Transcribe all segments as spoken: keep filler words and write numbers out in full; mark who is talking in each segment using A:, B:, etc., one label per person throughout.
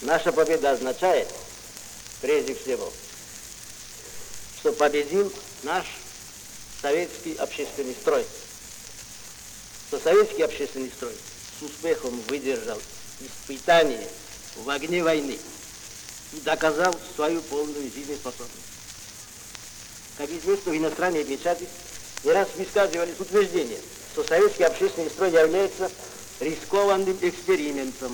A: Наша победа означает, прежде всего, что победил наш советский общественный строй. Что советский общественный строй с успехом выдержал испытание в огне войны и доказал свою полную жизнеспособность. Как известно, в иностранной печати не раз высказывались утверждения, что советский общественный строй является рискованным экспериментом,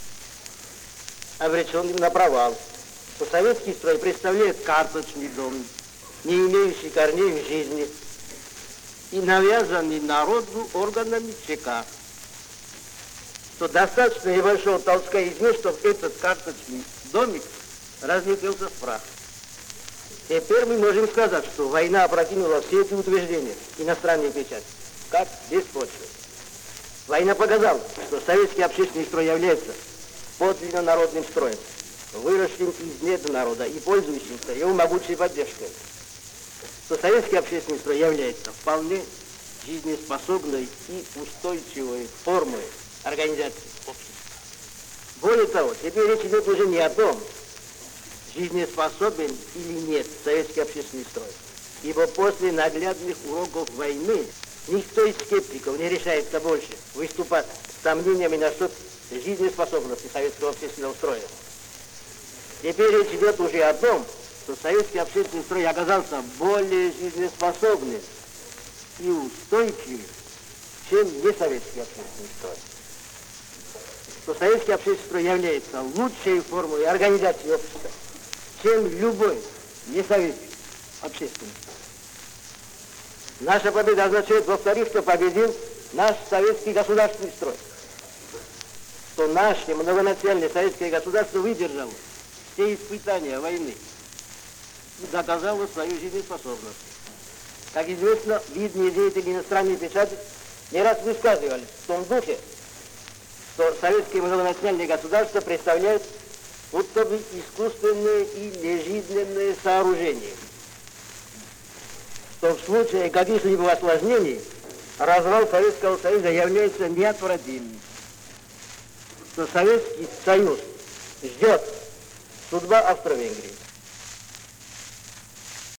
A: обреченным на провал, что советский строй представляет карточный дом, не имеющий корней в жизни и навязанный народу органами ЧК, что достаточно небольшого толчка извне, чтобы этот карточный домик разлетелся в прах. Теперь мы можем сказать, что война опрокинула все эти утверждения иностранной печати, как беспочвенные. Война показала, что советский общественный строй является подлинно народным строем, выросшим из недр народа и пользующимся его могучей поддержкой. Что советский общественный строй является вполне жизнеспособной и устойчивой формой организации общества. Более того, теперь речь идет уже не о том, жизнеспособен или нет советский общественный строй, ибо после наглядных уроков войны никто из скептиков не решается больше выступать с сомнениями насчет жизнеспособности советского общественного строя. Теперь речь идет уже о том, что советский общественный строй оказался более жизнеспособным и устойчивым, чем несоветский общественный строй. Что советский общественный строй является лучшей формой организации общества, чем любой несоветский общественный строй. Наша победа означает, во-вторых, что победил наш советский государственный строй. Что наше многонациональное советское государство выдержало все испытания войны и доказало свою жизнеспособность. Как известно, видные деятели иностранной печати не раз высказывались в том духе, что советское многонациональное государство представляет будто бы искусственное и нежизненное сооружение, что в случае каких-либо осложнений развал Советского Союза является неотвратимым, что Советский Союз ждет судьба Австро-Венгрии.